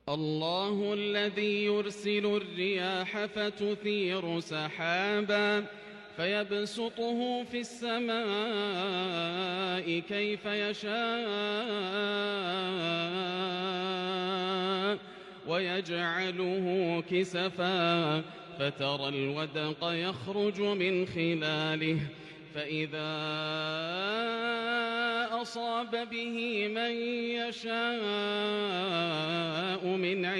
الله الذي يرسل الرياح فتثير سحابا فيبسطه في السماء كيف يشاء ويجعله كسفا فترى الودق يخرج من خلاله فإذا أصاب به من يشاء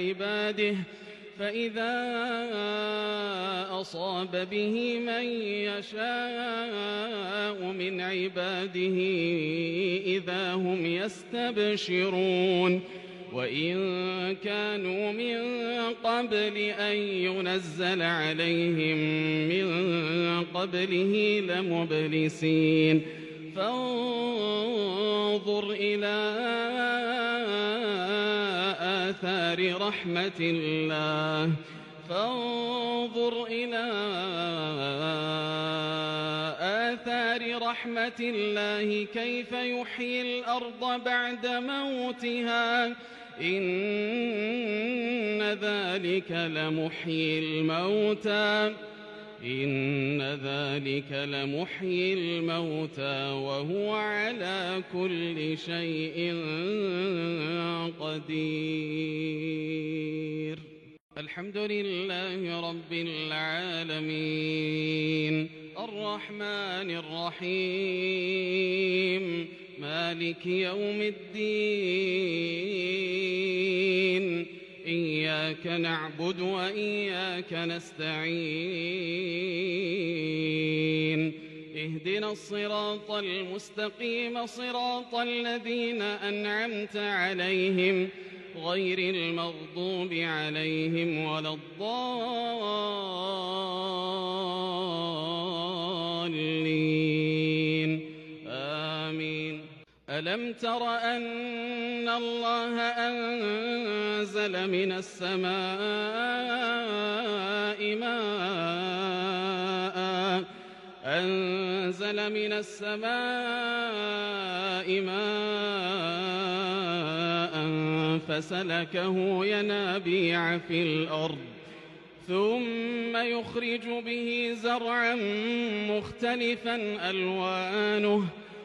من عباده إذا هم يستبشرون وإن كانوا من قبل أن ينزل عليهم من قبله لمبلسين فانظر إلى آثار رحمة الله كيف يحيي الأرض بعد موتها إن ذلك لمحيي الموتى وهو على كل شيء قدير. الحمد لله رب العالمين الرحمن الرحيم مالك يوم الدين إياك نعبد وإياك نستعين اهدنا الصراط المستقيم صراط الذين أنعمت عليهم غير المغضوب عليهم ولا الضالين آمين. ألم تر أن الله أنزل من السماء ماء فسلكه ينابيع في الأرض ثم يخرج به زرعا مختلفا ألوانه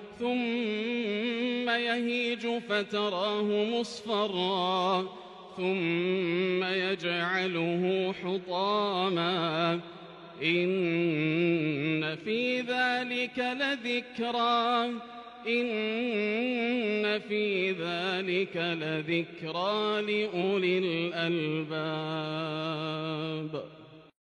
ثم يهيج فتراه مصفرا ثم يجعله حطاما إن في ذلك لذكرى لأولي الألباب.